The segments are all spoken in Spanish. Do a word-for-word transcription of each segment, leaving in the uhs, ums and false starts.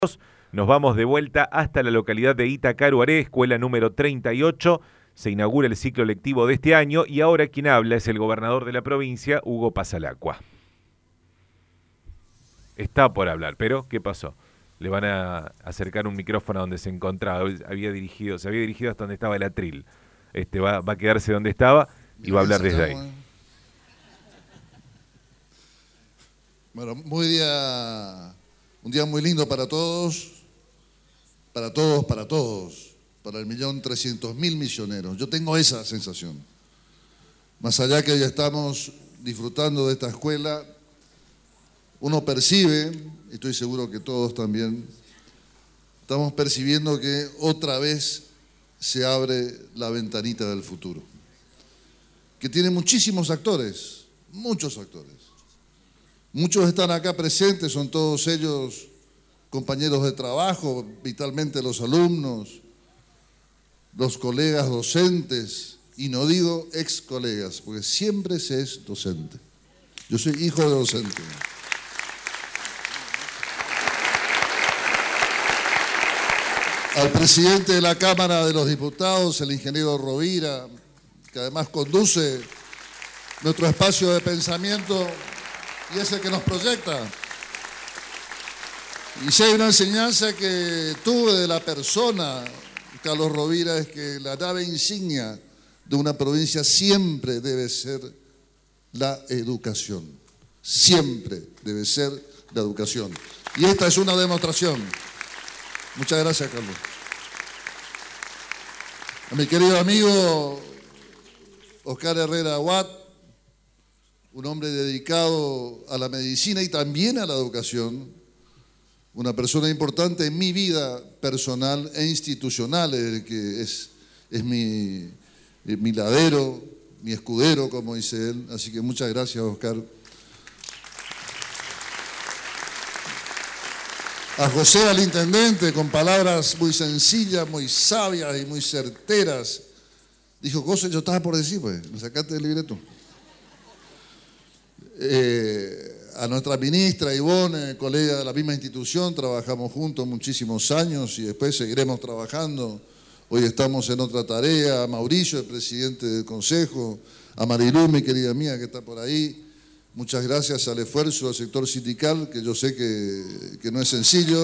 Nos vamos de vuelta hasta la localidad de Itacaruaré, escuela número treinta y ocho. Se inaugura el ciclo lectivo de este año y ahora quien habla es el gobernador de la provincia, Hugo Pasalacqua. Está por hablar, pero ¿qué pasó? Le van a acercar un micrófono a donde se encontraba, había dirigido, se había dirigido hasta donde estaba el atril. Este va, va a quedarse donde estaba y va a hablar desde ahí. Bueno, muy día, un día muy lindo para todos, para todos, para todos, para el millón trescientos mil misioneros. Yo tengo esa sensación. Más allá que ya estamos disfrutando de esta escuela, uno percibe, y estoy seguro que todos también, estamos percibiendo que otra vez se abre la ventanita del futuro, que tiene muchísimos actores, muchos actores. Muchos están acá presentes, son todos ellos compañeros de trabajo, vitalmente los alumnos, los colegas docentes, y no digo ex colegas, porque siempre se es docente. Yo soy hijo de docente. Al presidente de la Cámara de los Diputados, el ingeniero Rovira, que además conduce nuestro espacio de pensamiento y es el que nos proyecta. Y si hay una enseñanza que tuve de la persona, Carlos Rovira, es que la nave insignia de una provincia siempre debe ser la educación. Siempre debe ser la educación. Y esta es una demostración. Muchas gracias, Carlos. A mi querido amigo Oscar Herrera Watt, un hombre dedicado a la medicina y también a la educación, una persona importante en mi vida personal e institucional, el que es, es mi, mi ladero, mi escudero, como dice él. Así que muchas gracias, Oscar. A José, al intendente, con palabras muy sencillas, muy sabias y muy certeras. Dijo, José, yo estaba por decir, pues, me sacaste del libreto. Eh, a nuestra ministra Ivonne, colega de la misma institución, trabajamos juntos muchísimos años y después seguiremos trabajando. Hoy estamos en otra tarea. A Mauricio, el presidente del Consejo, a Marilú, mi querida mía, que está por ahí. Muchas gracias al esfuerzo del sector sindical, que yo sé que, que no es sencillo.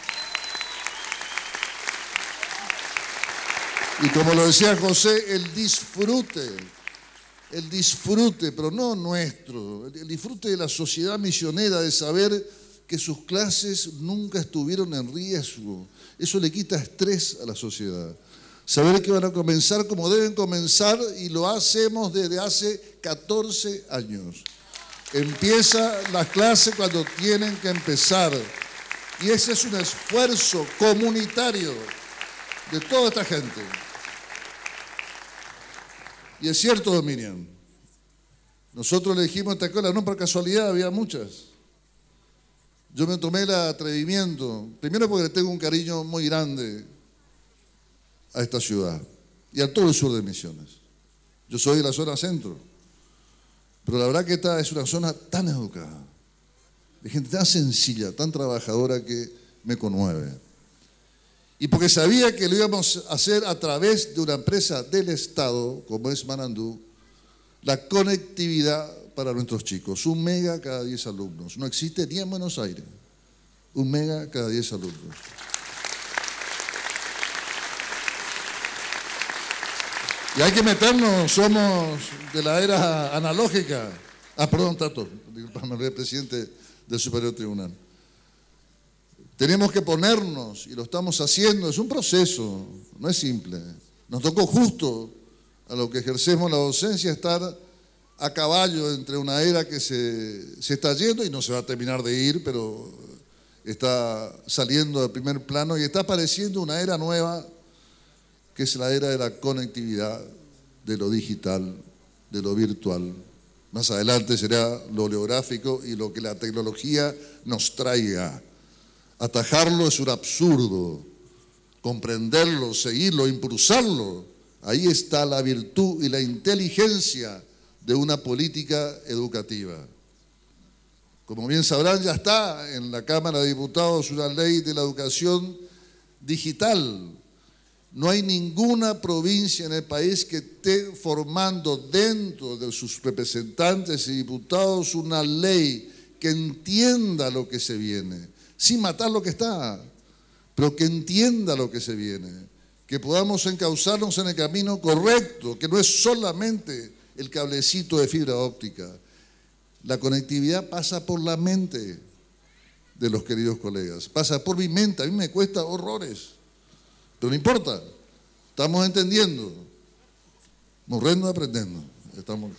Y como lo decía José, el disfrute, el disfrute, pero no nuestro, el disfrute de la sociedad misionera, de saber que sus clases nunca estuvieron en riesgo. Eso le quita estrés a la sociedad. Saber que van a comenzar como deben comenzar y lo hacemos desde hace catorce años. Empieza las clases cuando tienen que empezar. Y ese es un esfuerzo comunitario de toda esta gente. Y es cierto, Miriam, nosotros elegimos esta escuela no por casualidad, había muchas. Yo me tomé el atrevimiento, primero porque le tengo un cariño muy grande a esta ciudad y a todo el sur de Misiones. Yo soy de la zona centro, pero la verdad que esta es una zona tan educada, de gente tan sencilla, tan trabajadora que me conmueve. Y porque sabía que lo íbamos a hacer a través de una empresa del Estado, como es Manandú, la conectividad para nuestros chicos. Un mega cada diez alumnos. No existe ni en Buenos Aires. Un mega cada diez alumnos. Y hay que meternos, somos de la era analógica. Ah, perdón, Tato, disculpame, el presidente del Superior Tribunal. Tenemos que ponernos, y lo estamos haciendo, es un proceso, no es simple. Nos tocó justo a lo que ejercemos la docencia estar a caballo entre una era que se, se está yendo y no se va a terminar de ir, pero está saliendo del primer plano y está apareciendo una era nueva, que es la era de la conectividad, de lo digital, de lo virtual. Más adelante será lo oleográfico y lo que la tecnología nos traiga. Atajarlo es un absurdo, comprenderlo, seguirlo, impulsarlo. Ahí está la virtud y la inteligencia de una política educativa. Como bien sabrán, ya está en la Cámara de Diputados una ley de la educación digital. No hay ninguna provincia en el país que esté formando dentro de sus representantes y diputados una ley que entienda lo que se viene, sin matar lo que está, pero que entienda lo que se viene, que podamos encauzarnos en el camino correcto, que no es solamente el cablecito de fibra óptica. La conectividad pasa por la mente de los queridos colegas, pasa por mi mente, a mí me cuesta horrores, pero no importa, estamos entendiendo, morrendo aprendiendo. Estamos.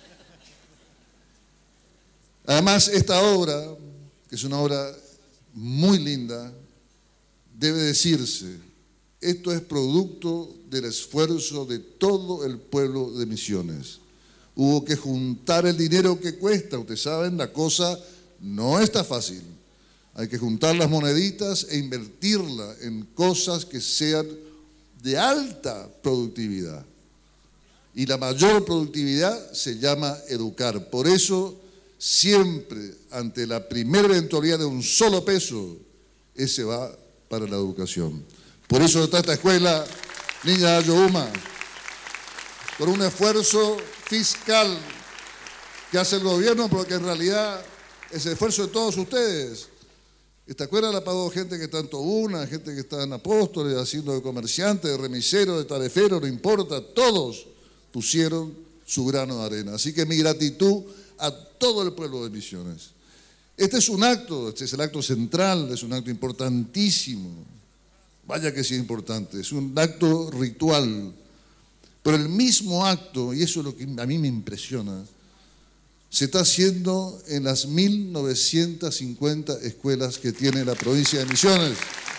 Además, esta obra, que es una obra muy linda, debe decirse, esto es producto del esfuerzo de todo el pueblo de Misiones. Hubo que juntar el dinero que cuesta, ustedes saben, la cosa no está fácil. Hay que juntar las moneditas e invertirla en cosas que sean de alta productividad. Y la mayor productividad se llama educar. Por eso, siempre ante la primera eventualidad de un solo peso, ese va para la educación. Por eso está esta escuela, Niña de Ayohuma, con un esfuerzo fiscal que hace el gobierno, pero que en realidad es el esfuerzo de todos ustedes. Esta escuela la pagó gente que está en Tobuna, gente que está en Apóstoles, haciendo de comerciante, de remisero, de tarefero, no importa, todos pusieron su grano de arena. Así que mi gratitud a todo el pueblo de Misiones. Este es un acto, este es el acto central, es un acto importantísimo. Vaya que sí es importante, es un acto ritual. Pero el mismo acto, y eso es lo que a mí me impresiona, se está haciendo en las mil novecientas cincuenta escuelas que tiene la provincia de Misiones.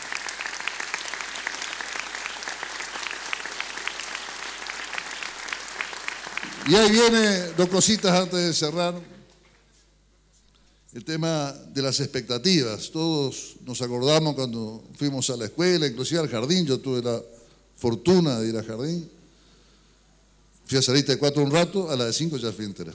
Y ahí viene dos cositas antes de cerrar. El tema de las expectativas. Todos nos acordamos cuando fuimos a la escuela, inclusive al jardín. Yo tuve la fortuna de ir al jardín. Fui a salirte de cuatro un rato, a la de cinco ya fui entera.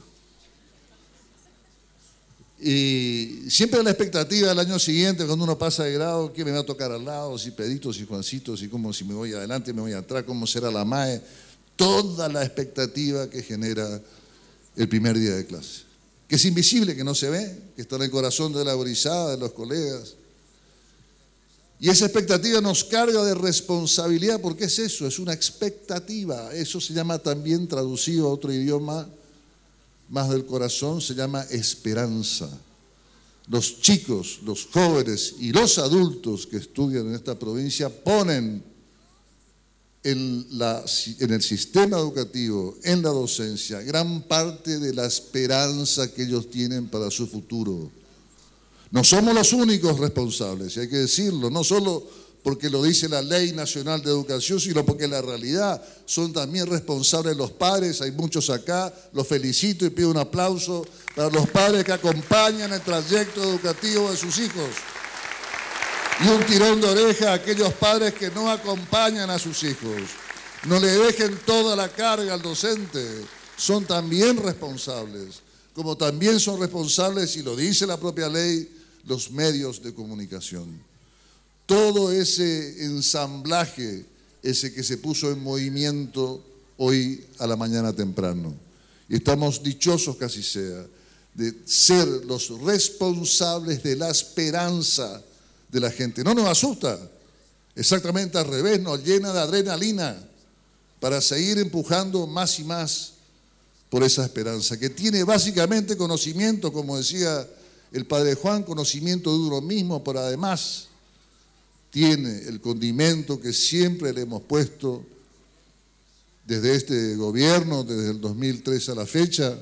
Y siempre la expectativa del año siguiente, cuando uno pasa de grado, ¿qué me va a tocar al lado? Si Peditos, si Juancitos, si cómo, si me voy adelante, me voy atrás, cómo será la M A E. Toda la expectativa que genera el primer día de clase. Que es invisible, que no se ve, que está en el corazón de la gurizada, de los colegas. Y esa expectativa nos carga de responsabilidad, porque es eso, es una expectativa. Eso se llama también, traducido a otro idioma más del corazón, se llama esperanza. Los chicos, los jóvenes y los adultos que estudian en esta provincia ponen en, la, en el sistema educativo, en la docencia, gran parte de la esperanza que ellos tienen para su futuro. No somos los únicos responsables, y hay que decirlo, no solo porque lo dice la Ley Nacional de Educación, sino porque la realidad son también responsables los padres, hay muchos acá, los felicito y pido un aplauso para los padres que acompañan el trayecto educativo de sus hijos. Y un tirón de oreja a aquellos padres que no acompañan a sus hijos. No le dejen toda la carga al docente, son también responsables, como también son responsables, y lo dice la propia ley, los medios de comunicación. Todo ese ensamblaje, ese que se puso en movimiento hoy a la mañana temprano. Y estamos dichosos que así sea, de ser los responsables de la esperanza de la gente. No nos asusta, exactamente al revés, nos llena de adrenalina para seguir empujando más y más por esa esperanza, que tiene básicamente conocimiento, como decía el padre Juan, conocimiento de uno mismo, pero además tiene el condimento que siempre le hemos puesto desde este gobierno, desde el dos mil tres a la fecha,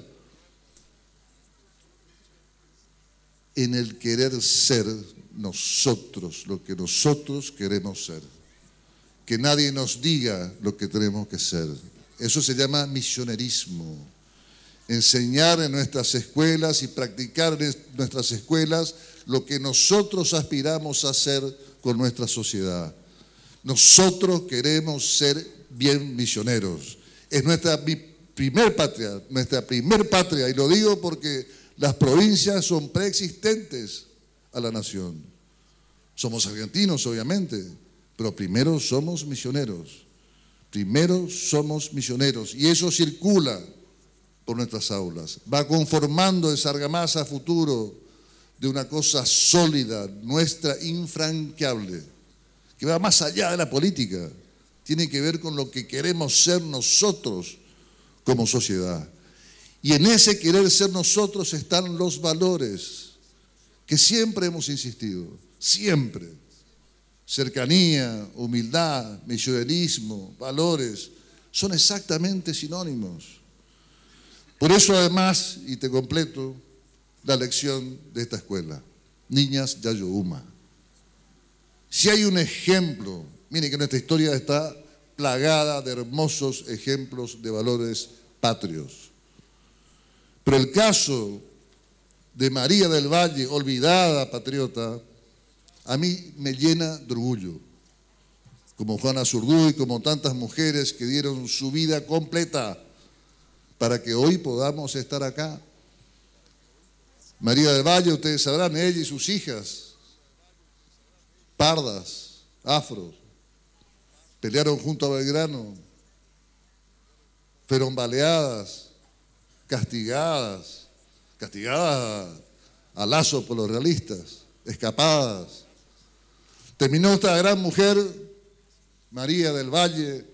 en el querer ser nosotros lo que nosotros queremos ser. Que nadie nos diga lo que tenemos que ser. Eso se llama misionerismo. Enseñar en nuestras escuelas y practicar en nuestras escuelas lo que nosotros aspiramos a hacer con nuestra sociedad. Nosotros queremos ser bien misioneros. Es nuestra primer patria, nuestra primer patria, y lo digo porque Las provincias son preexistentes a la nación. Somos argentinos, obviamente, pero primero somos misioneros. Primero somos misioneros y eso circula por nuestras aulas. Va conformando esa argamasa futuro de una cosa sólida, nuestra, infranqueable, que va más allá de la política. Tiene que ver con lo que queremos ser nosotros como sociedad. Y en ese querer ser nosotros están los valores que siempre hemos insistido, siempre. Cercanía, humildad, misionerismo, valores, son exactamente sinónimos. Por eso además, y te completo, la lección de esta escuela, Niñas Yayouma. Si hay un ejemplo, miren que nuestra historia está plagada de hermosos ejemplos de valores patrios. Pero el caso de María del Valle, olvidada patriota, a mí me llena de orgullo, como Juana Zurduy, como tantas mujeres que dieron su vida completa para que hoy podamos estar acá. María del Valle, ustedes sabrán, ella y sus hijas, pardas, afros, pelearon junto a Belgrano, fueron baleadas, castigadas, castigadas a, a lazo por los realistas, escapadas. Terminó esta gran mujer, María del Valle,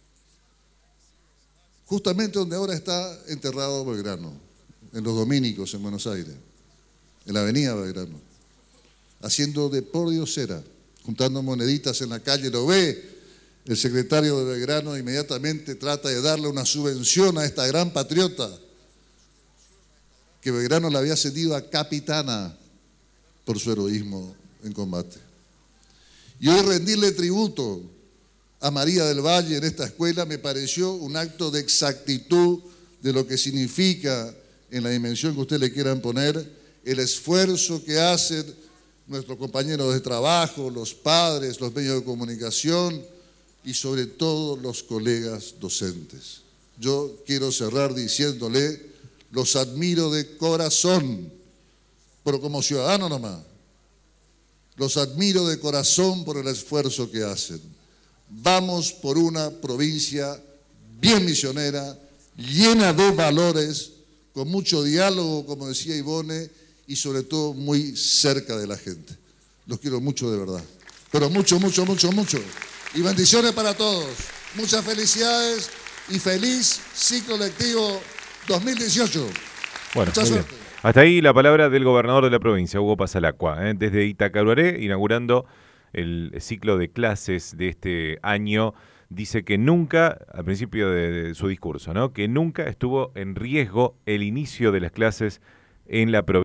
justamente donde ahora está enterrado Belgrano, en los Dominicos, en Buenos Aires, en la avenida Belgrano, haciendo de pordiosera, juntando moneditas en la calle. Lo ve el secretario de Belgrano, inmediatamente trata de darle una subvención a esta gran patriota, que Belgrano le había ascendido a capitana por su heroísmo en combate. Y hoy rendirle tributo a María del Valle en esta escuela me pareció un acto de exactitud de lo que significa, en la dimensión que ustedes le quieran poner, el esfuerzo que hacen nuestros compañeros de trabajo, los padres, los medios de comunicación y sobre todo los colegas docentes. Yo quiero cerrar diciéndole, los admiro de corazón, pero como ciudadano nomás. Los admiro de corazón por el esfuerzo que hacen. Vamos por una provincia bien misionera, llena de valores, con mucho diálogo, como decía Ivone, y sobre todo muy cerca de la gente. Los quiero mucho de verdad, pero mucho, mucho, mucho, mucho. Y bendiciones para todos. Muchas felicidades y feliz ciclo lectivo dos mil dieciocho. Bueno, mucha muy suerte. Bien. Hasta ahí la palabra del gobernador de la provincia, Hugo Pasalacqua, ¿eh? Desde Itacaruaré, inaugurando el ciclo de clases de este año. Dice que nunca, al principio de, de su discurso, ¿no?, que nunca estuvo en riesgo el inicio de las clases en la provincia.